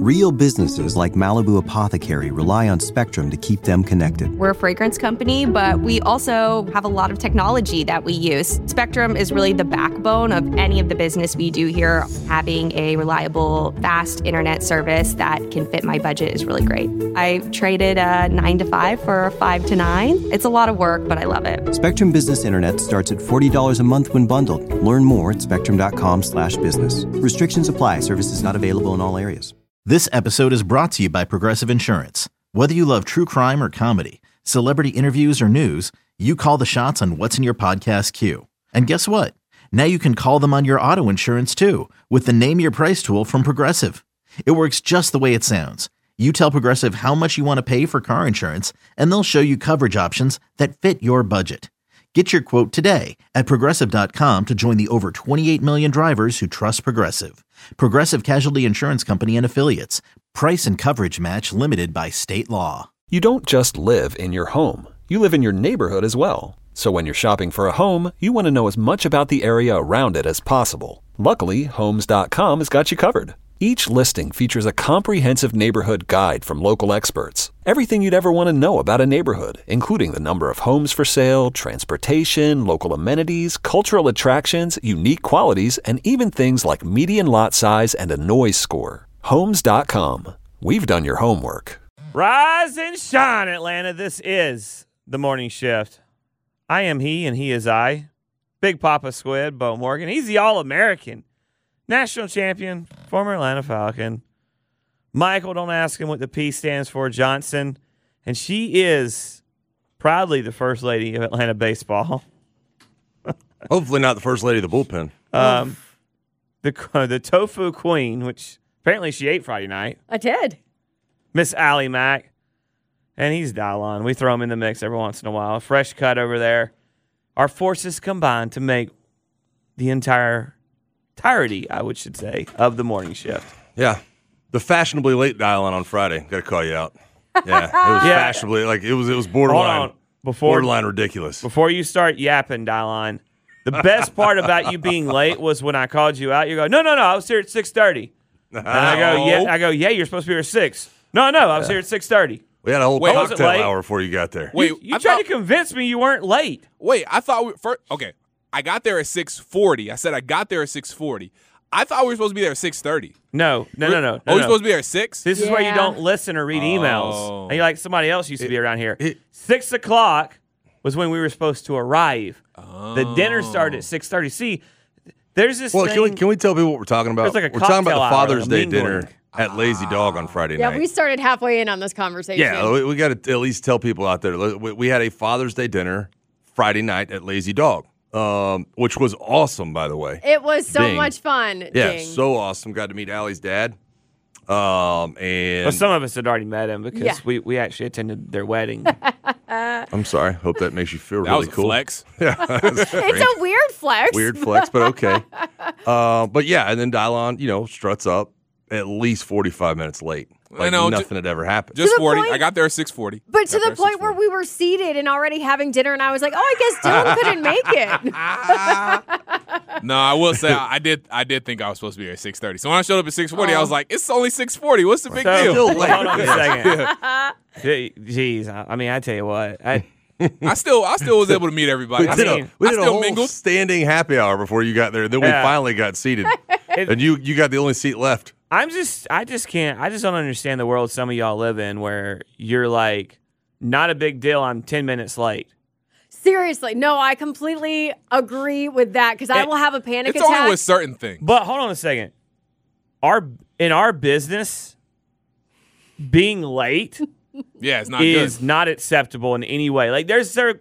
Real businesses like Malibu Apothecary rely on Spectrum to keep them connected. We're a fragrance company, but we also have a lot of technology that we use. Spectrum is really the backbone of any of the business we do here. Having a reliable, fast internet service that can fit my budget is really great. I traded a 9 to 5 for a 5 to 9. It's a lot of work, but I love it. Spectrum Business Internet starts at $40 a month when bundled. Learn more at spectrum.com/business. Restrictions apply. Services not available in all areas. This episode is brought to you by Progressive Insurance. Whether you love true crime or comedy, celebrity interviews or news, you call the shots on what's in your podcast queue. And guess what? Now you can call them on your auto insurance too with the Name Your Price tool from Progressive. It works just the way it sounds. You tell Progressive how much you want to pay for car insurance, and they'll show you coverage options that fit your budget. Get your quote today at Progressive.com to join the over 28 million drivers who trust Progressive. Progressive Casualty Insurance Company and Affiliates. Price and coverage match limited by state law. You don't just live in your home. You live in your neighborhood as well. So when you're shopping for a home, you want to know as much about the area around it as possible. Luckily, Homes.com has got you covered. Each listing features a comprehensive neighborhood guide from local experts. Everything you'd ever want to know about a neighborhood, including the number of homes for sale, transportation, local amenities, cultural attractions, unique qualities, and even things like median lot size and a noise score. Homes.com. We've done your homework. Rise and shine, Atlanta. This is the Morning Shift. I am he and he is I. Big Papa Squid, Bo Morgan. He's the All-American. National champion, former Atlanta Falcon. Michael, don't ask him what the P stands for, Johnson. And she is proudly the first lady of Atlanta baseball. Hopefully not the first lady of the bullpen. The tofu queen, which apparently she ate Friday night. I did. Miss Allie Mack. And he's Dylon. We throw him in the mix every once in a while. Fresh cut over there. Our forces combined to make the entirety, I should say, of the Morning Shift. Yeah. The fashionably late Dylon on Friday. Got to call you out. Yeah. It was fashionably, like, it was borderline. Borderline ridiculous. Before you start yapping, Dylon, the best part about you being late was when I called you out. You go, no, I was here at 6:30. And I go, yeah, you're supposed to be here at 6. No, I was here at 6:30. We had a whole cocktail hour before you got there. Wait, you tried to convince me you weren't late. Wait, I thought okay. I got there at 6:40. I said I got there at 6:40. I thought we were supposed to be there at 6:30. No. We're supposed to be there at 6? This is where you don't listen or read emails. And you're like somebody else used to be around here. 6 o'clock was when we were supposed to arrive. The dinner started at 6:30. See, there's this thing. Can we tell people what we're talking about? We're talking about the Father's Day dinner at Lazy Dog on Friday night. Yeah, we started halfway in on this conversation. Yeah, we got to at least tell people out there. We had a Father's Day dinner Friday night at Lazy Dog. Which was awesome, by the way. It was so much fun. Yeah, Ding. so awesome. Got to meet Allie's dad. And some of us had already met him because we actually attended their wedding. I'm sorry. Hope that makes you feel that really was a cool. Flex. Yeah, it's a weird flex. Weird flex, but okay. But yeah, and then Dylon, struts up at least 45 minutes late. Like nothing had ever happened. Just 40. I got there at 6:40. But to the point where we were seated and already having dinner, and I was like, I guess Dylan couldn't make it. No, I will say I did think I was supposed to be there at 6:30. So when I showed up at 6:40, I was like, it's only 6:40. What's the big deal? Hold on a second. Jeez, I mean, I tell you what. I still was able to meet everybody. We did a whole mingled standing happy hour before you got there. Then we finally got seated, and you got the only seat left. I just don't understand the world some of y'all live in where you're like, not a big deal, I'm 10 minutes late. Seriously, no, I completely agree with that because I will have a panic attack. It's only with certain things. But hold on a second. In our business, being late it's not is good. not acceptable in any way. Like there's some,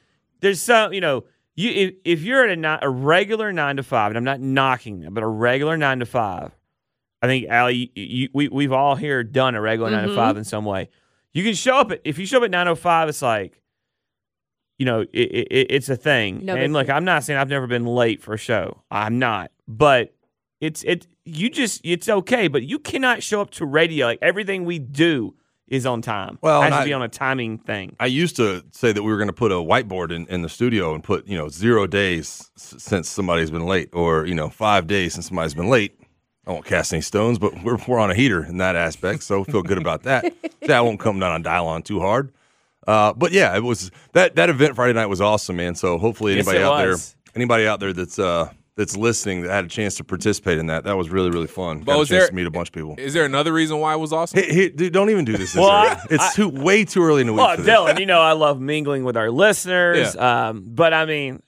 if you're at a regular 9 to 5, and I'm not knocking them, but a regular 9 to 5, I think, Allie, we've all here done a regular 9 to 5 in some way. You can show up if you show up at 9:05, it's like, it's a thing. No, and look, I'm not saying I've never been late for a show. I'm not. But it's okay. But you cannot show up to radio. Like everything we do is on time. Well, it has to be on a timing thing. I used to say that we were going to put a whiteboard in the studio and put 0 days since somebody's been late, or 5 days since somebody's been late. I won't cast any stones, but we're on a heater in that aspect, so feel good about that. So I won't come down on Dylon too hard. But yeah, it was that event Friday night was awesome, man. So hopefully anybody out there that's listening that had a chance to participate in that was really, really fun. Got a chance to meet a bunch of people. Is there another reason why it was awesome? Hey, dude, don't even do this. It's way too early in the week. Well, for Dylan, this. I love mingling with our listeners. Yeah. But I mean,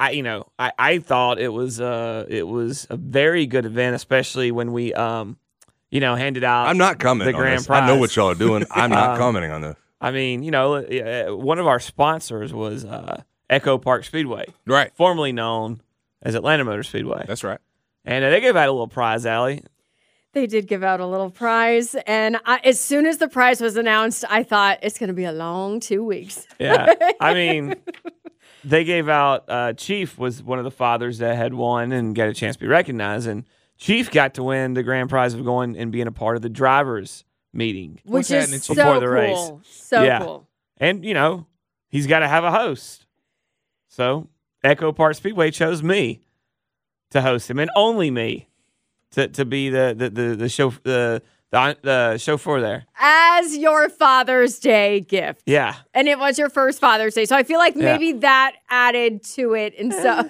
I thought it was a very good event, especially when we handed out. I'm not commenting the on grand this. prize. I know what y'all are doing. I'm not commenting on this. I mean, one of our sponsors was Echo Park Speedway, Right. formerly known as Atlanta Motor Speedway. That's right. And they gave out a little prize, Allie. They did give out a little prize, and as soon as the prize was announced, I thought it's going to be a long 2 weeks. Yeah. I mean, they gave out Chief was one of the fathers that had won and got a chance to be recognized. And Chief got to win the grand prize of going and being a part of the drivers' meeting. Which is so before the cool. race. So cool. And, he's got to have a host. So Echo Park Speedway chose me to host him, and only me to be the chauffeur there as your Father's Day gift. Yeah, and it was your first Father's Day, so I feel like maybe that added to it, and so.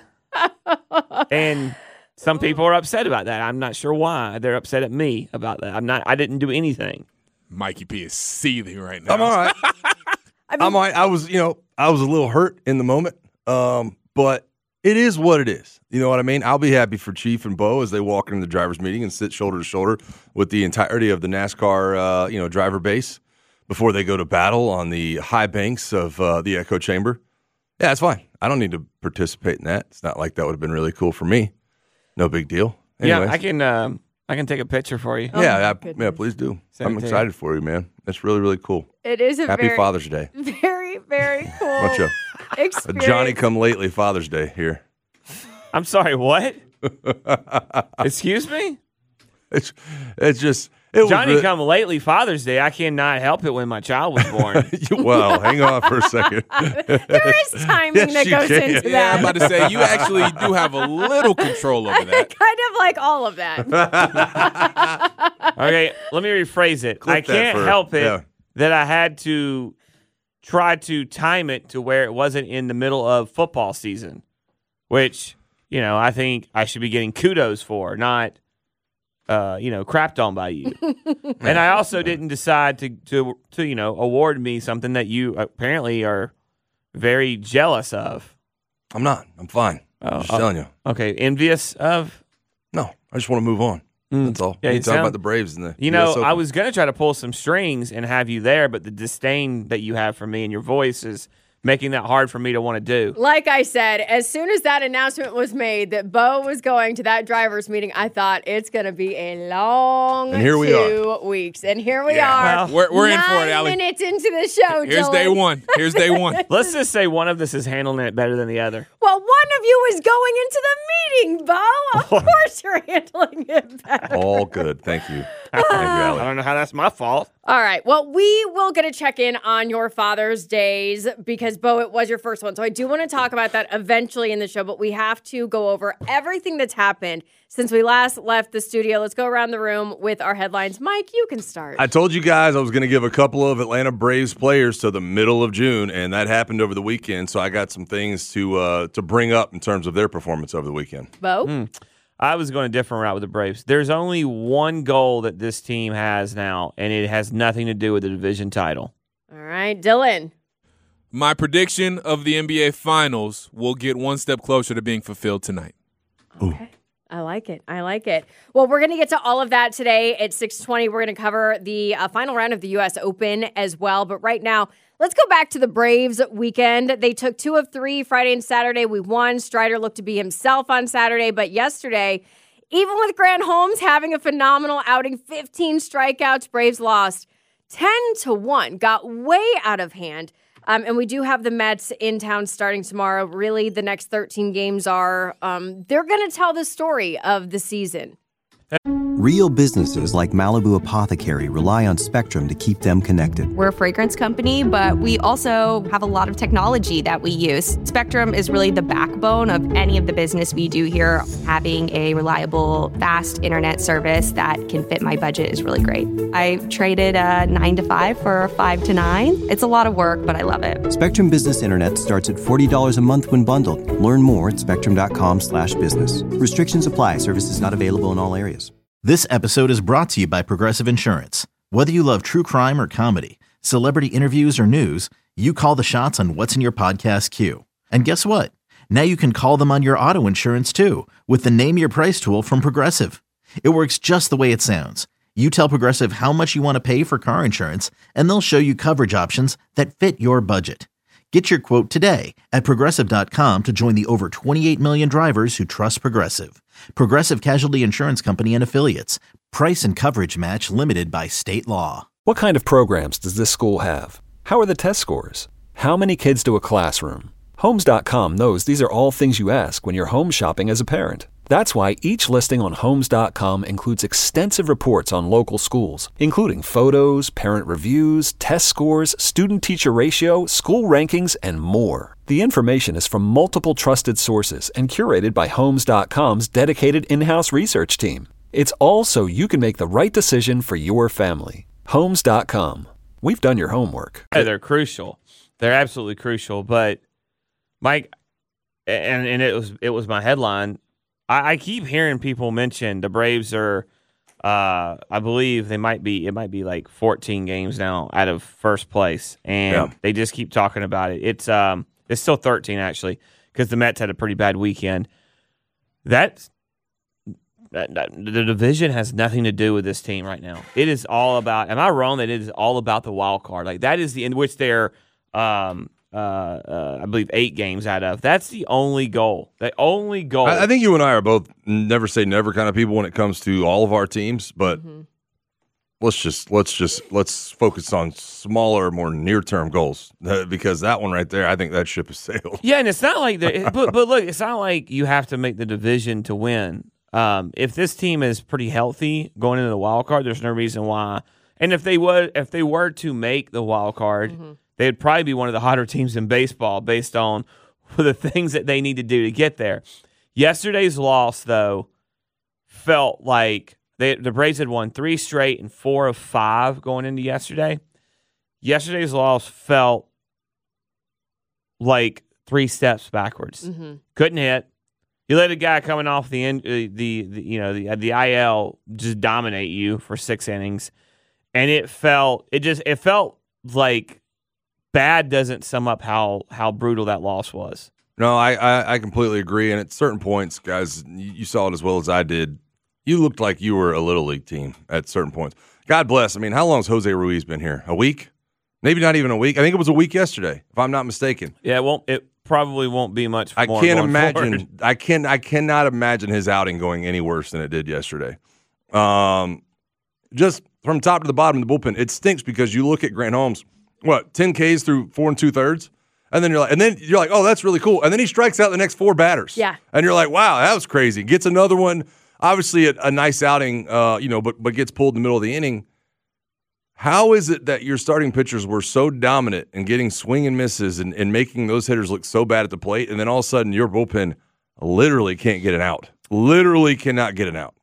And some people are upset about that. I'm not sure why they're upset at me about that. I didn't do anything. Mikey P is seething right now. I'm all right. I'm all right. I was a little hurt in the moment, but it is what it is. You know what I mean? I'll be happy for Chief and Bo as they walk into the drivers' meeting and sit shoulder to shoulder with the entirety of the NASCAR, driver base before they go to battle on the high banks of the Echo Chamber. Yeah, it's fine. I don't need to participate in that. It's not like that would have been really cool for me. No big deal. Anyways. Yeah, I can take a picture for you. Yeah, please do. I'm excited for you, man. That's really, really cool. It is a Happy Father's Day. Very, very cool Bunch of experience. a Johnny-come-lately Father's Day here. I'm sorry, what? Excuse me? It's just... Johnny-come-lately Father's Day. I cannot help it when my child was born. Well, hang on for a second. There is timing that goes into Yeah, that. I'm about to say, you actually do have a little control over that. Kind of like all of that. Okay, let me rephrase it. I can't help it that I had to try to time it to where it wasn't in the middle of football season, which, I think I should be getting kudos for, not, crapped on by you. And I also didn't decide to award me something that you apparently are very jealous of. I'm not. I'm fine. Just telling you. Okay, envious of? No, I just want to move on. That's all. Yeah, you talk about the Braves and the US Open. I was going to try to pull some strings and have you there, but the disdain that you have for me and your voice is making that hard for me to want to do. Like I said, as soon as that announcement was made that Bo was going to that drivers' meeting, I thought it's going to be a long 2 weeks. And here we are. Well, we're in for it, Allie. 9 minutes into the show, Here's Dylan. day one. Here's day one. Let's just say one of us is handling it better than the other. Well, one of you is going into the meeting, Bo. Of course you're handling it better. All good. Thank you. Thank you, Allie. I don't know how that's my fault. All right. Well, we will get a check-in on your Father's Days because, Bo, it was your first one. So I do want to talk about that eventually in the show, but we have to go over everything that's happened since we last left the studio. Let's go around the room with our headlines. Mike, you can start. I told you guys I was going to give a couple of Atlanta Braves players to the middle of June, and that happened over the weekend. So I got some things to bring up in terms of their performance over the weekend. Bo? I was going a different route with the Braves. There's only one goal that this team has now, and it has nothing to do with the division title. All right, Dylan. My prediction of the NBA Finals will get one step closer to being fulfilled tonight. Okay. I like it. I like it. Well, we're going to get to all of that today at 6:20. We're going to cover the final round of the U.S. Open as well. But right now, let's go back to the Braves weekend. They took 2 of 3 Friday and Saturday. We won. Strider looked to be himself on Saturday. But yesterday, even with Grant Holmes having a phenomenal outing, 15 strikeouts, Braves lost 10-1. Got way out of hand. And we do have the Mets in town starting tomorrow. Really, the next 13 games are, they're going to tell the story of the season. Real businesses like Malibu Apothecary rely on Spectrum to keep them connected. We're a fragrance company, but we also have a lot of technology that we use. Spectrum is really the backbone of any of the business we do here. Having a reliable, fast internet service that can fit my budget is really great. I traded a 9 to 5 for a 5 to 9. It's a lot of work, but I love it. Spectrum Business Internet starts at $40 a month when bundled. Learn more at spectrum.com/business. Restrictions apply. Services not available in all areas. This episode is brought to you by Progressive Insurance. Whether you love true crime or comedy, celebrity interviews or news, you call the shots on what's in your podcast queue. And guess what? Now you can call them on your auto insurance too with the Name Your Price tool from Progressive. It works just the way it sounds. You tell Progressive how much you want to pay for car insurance, and they'll show you coverage options that fit your budget. Get your quote today at Progressive.com to join the over 28 million drivers who trust Progressive. Progressive Casualty Insurance Company and Affiliates. Price and coverage match limited by state law. What kind of programs does this school have? How are the test scores? How many kids do a classroom? Homes.com knows these are all things you ask when you're home shopping as a parent. That's why each listing on Homes.com includes extensive reports on local schools, including photos, parent reviews, test scores, student-teacher ratio, school rankings, and more. The information is from multiple trusted sources and curated by Homes.com's dedicated in-house research team. It's all so you can make the right decision for your family. Homes.com. We've done your homework. Yeah, they're crucial. They're absolutely crucial. But, Mike, and it was my headline, I keep hearing people mention the Braves are, I believe it might be like 14 games now out of first place, and they just keep talking about it. It's still 13 actually because the Mets had a pretty bad weekend. The division has nothing to do with this team right now. It is all about. Am I wrong that it is all about the wild card? Like that is in which they're. I believe 8 games out of. That's the only goal. The only goal. I think you and I are both never say never kind of people when it comes to all of our teams, but let's focus on smaller, more near-term goals because that one right there, I think that ship has sailed. Yeah, and it's not like but look, it's not like you have to make the division to win. If this team is pretty healthy going into the wild card, there's no reason why. And if they were to make the wild card. They'd probably be one of the hotter teams in baseball based on the things that they need to do to get there. Yesterday's loss, though, felt like the Braves had won 3 straight and 4 of 5 going into yesterday. Yesterday's loss felt like 3 steps backwards. Couldn't hit. You let a guy coming off the IL just dominate you for 6 innings, and it felt like. Bad doesn't sum up how brutal that loss was. No, I completely agree. And at certain points, guys, you saw it as well as I did. You looked like you were a Little League team at certain points. God bless. I mean, how long has Jose Ruiz been here? A week? Maybe not even a week. I think it was a week yesterday, if I'm not mistaken. Yeah, it probably won't be much more. I can't imagine. Forward. I cannot imagine his outing going any worse than it did yesterday. Just from top to the bottom of the bullpen, it stinks because you look at Grant Holmes. 10 Ks through 4 2/3, and then you're like, oh, that's really cool. And then he strikes out the next 4 batters. Yeah, and you're like, wow, that was crazy. Gets another one, obviously a nice outing, but gets pulled in the middle of the inning. How is it that your starting pitchers were so dominant and getting swing and misses and making those hitters look so bad at the plate, and then all of a sudden your bullpen literally can't get an out? Literally cannot get an out.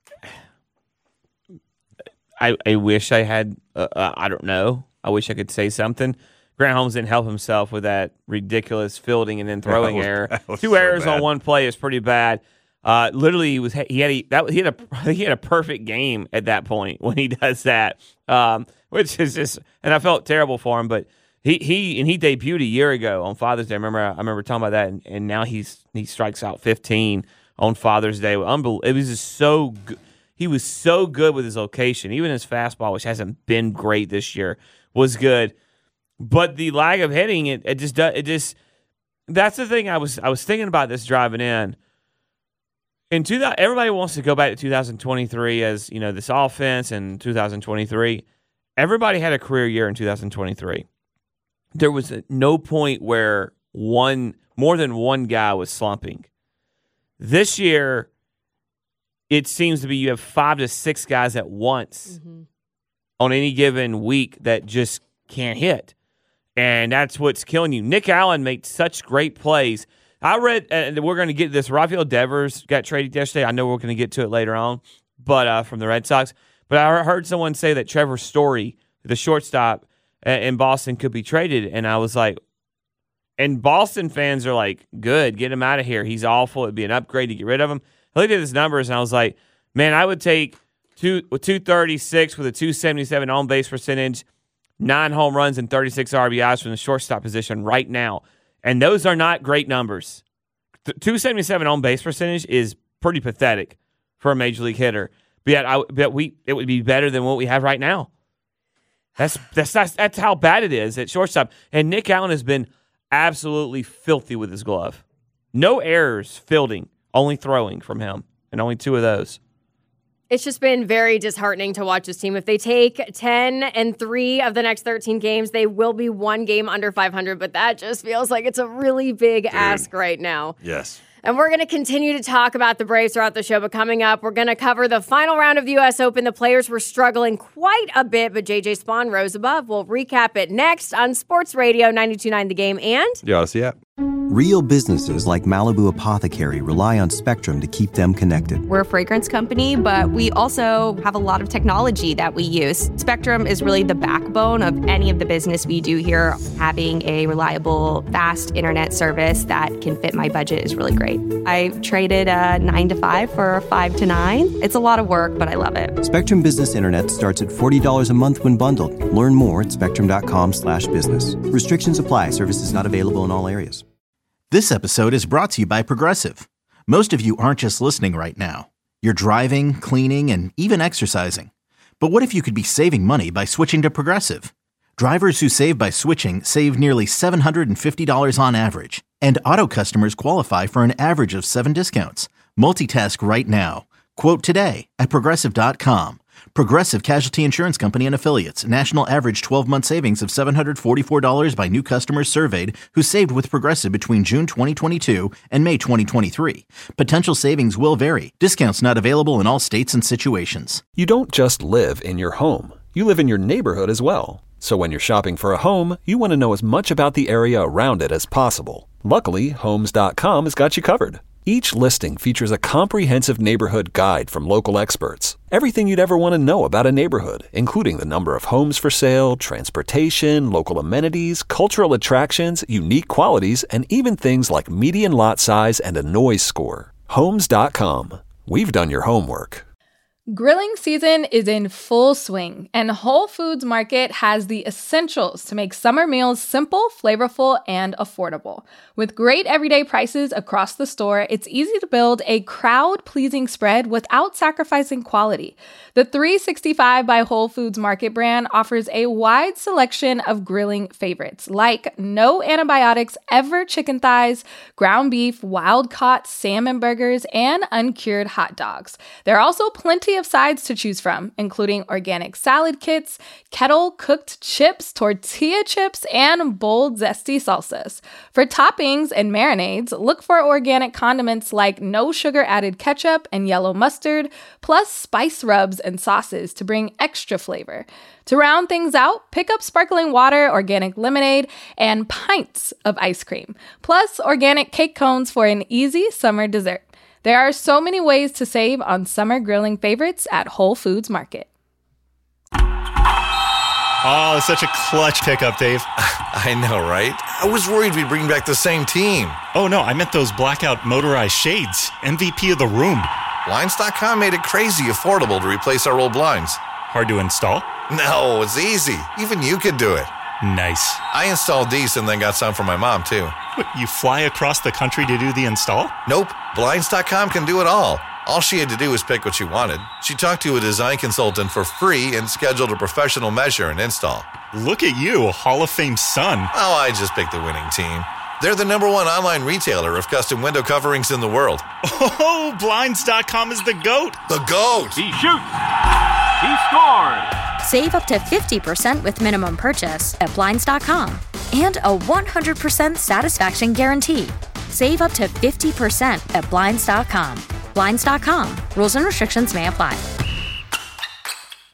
I wish I had. I don't know. I wish I could say something. Grant Holmes didn't help himself with that ridiculous fielding and then throwing error. 2 errors on one play is pretty bad. Literally, he had a perfect game at that point when he does that, which is just. And I felt terrible for him, but he debuted a year ago on Father's Day. I remember talking about that, and now he strikes out 15 on Father's Day. It was just so good. He was so good with his location, even his fastball, which hasn't been great this year, was good. But the lack of hitting, it just that's the thing I was thinking about this driving in. Everybody wants to go back to 2023 as, this offense and 2023. Everybody had a career year in 2023. There was no point where more than one guy was slumping. This year, it seems to be you have 5 to 6 guys at once on any given week that just can't hit. And that's what's killing you. Nick Allen made such great plays. I read, and we're going to get this, Rafael Devers got traded yesterday. I know we're going to get to it later on, but from the Red Sox. But I heard someone say that Trevor Story, the shortstop in Boston, could be traded. And I was like, and Boston fans are like, good, get him out of here. He's awful. It'd be an upgrade to get rid of him. I looked at his numbers, and I was like, man, I would take 236 with a 277 on-base percentage, 9 home runs and 36 RBIs from the shortstop position right now. And those are not great numbers. 277 on-base percentage is pretty pathetic for a major league hitter. But yet, it would be better than what we have right now. That's how bad it is at shortstop. And Nick Allen has been absolutely filthy with his glove. No errors fielding, only throwing from him, and only 2 of those. It's just been very disheartening to watch this team. If they take 10-3 of the next 13 games, they will be 1 game under 500, but that just feels like it's a really big ask right now. Yes. And we're going to continue to talk about the Braves throughout the show, but coming up, we're going to cover the final round of the U.S. Open. The players were struggling quite a bit, but J.J. Spawn rose above. We'll recap it next on Sports Radio 92.9 The Game and The Odyssey app. Real businesses like Malibu Apothecary rely on Spectrum to keep them connected. We're a fragrance company, but we also have a lot of technology that we use. Spectrum is really the backbone of any of the business we do here. Having a reliable, fast internet service that can fit my budget is really great. I traded 9 to 5 for 5 to 9. It's a lot of work, but I love it. Spectrum Business Internet starts at $40 a month when bundled. Learn more at spectrum.com/business. Restrictions apply. Services not available in all areas. This episode is brought to you by Progressive. Most of you aren't just listening right now. You're driving, cleaning, and even exercising. But what if you could be saving money by switching to Progressive? Drivers who save by switching save nearly $750 on average. And auto customers qualify for an average of 7 discounts. Multitask right now. Quote today at Progressive.com. Progressive Casualty Insurance Company and Affiliates. National average 12-month savings of $744 by new customers surveyed who saved with Progressive between June 2022 and May 2023. Potential savings will vary. Discounts not available in all states and situations. You don't just live in your home. You live in your neighborhood as well. So when you're shopping for a home, you want to know as much about the area around it as possible. Luckily, Homes.com has got you covered. Each listing features a comprehensive neighborhood guide from local experts. Everything you'd ever want to know about a neighborhood, including the number of homes for sale, transportation, local amenities, cultural attractions, unique qualities, and even things like median lot size and a noise score. Homes.com. We've done your homework. Grilling season is in full swing, and Whole Foods Market has the essentials to make summer meals simple, flavorful, and affordable. With great everyday prices across the store, it's easy to build a crowd-pleasing spread without sacrificing quality. The 365 by Whole Foods Market brand offers a wide selection of grilling favorites, like no antibiotics ever chicken thighs, ground beef, wild-caught salmon burgers, and uncured hot dogs. There are also plenty of sides to choose from, including organic salad kits, kettle-cooked chips, tortilla chips, and bold, zesty salsas. For toppings and marinades, look for organic condiments like no sugar-added ketchup and yellow mustard, plus spice rubs and sauces to bring extra flavor. To round things out, pick up sparkling water, organic lemonade, and pints of ice cream, plus organic cake cones for an easy summer dessert. There are so many ways to save on summer grilling favorites at Whole Foods Market. Oh, it's such a clutch pickup, Dave. I know, right? I was worried we'd bring back the same team. Oh, no, I meant those blackout motorized shades. MVP of the room. Blinds.com made it crazy affordable to replace our old blinds. Hard to install? No, it's easy. Even you could do it. Nice. I installed these and then got some for my mom, too. What, you fly across the country to do the install? Nope. Blinds.com can do it all. All she had to do was pick what she wanted. She talked to a design consultant for free and scheduled a professional measure and install. Look at you, a Hall of Fame son. Oh, I just picked the winning team. They're the #1 online retailer of custom window coverings in the world. Oh, Blinds.com is the GOAT. The GOAT! He shoots. He scores. Save up to 50% with minimum purchase at Blinds.com. And a 100% satisfaction guarantee. Save up to 50% at Blinds.com. Blinds.com. Rules and restrictions may apply.